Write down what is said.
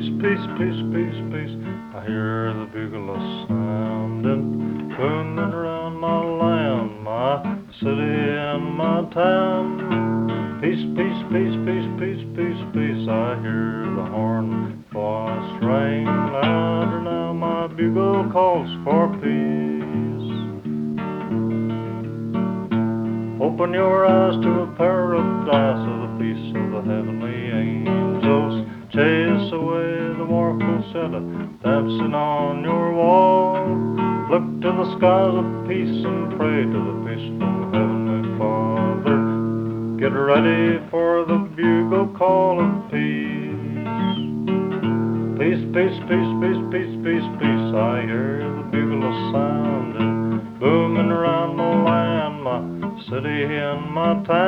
peace, peace, peace, peace, peace. I hear the bugle sounding, booming around my land, my city and my town. Peace, peace, peace, peace, peace, peace, peace. I hear the horn voice ring louder now. My bugle calls for peace. Open your eyes to a paradise of the peace of the heavenly angels. Chase away the mournful shadow dancing on your wall. Look to the skies of peace and pray to the peaceful heavenly Father. Get ready for the bugle call of peace. Peace, peace, peace, peace, peace, peace, peace. I hear the bugle sounding, booming around my land, my city and my town.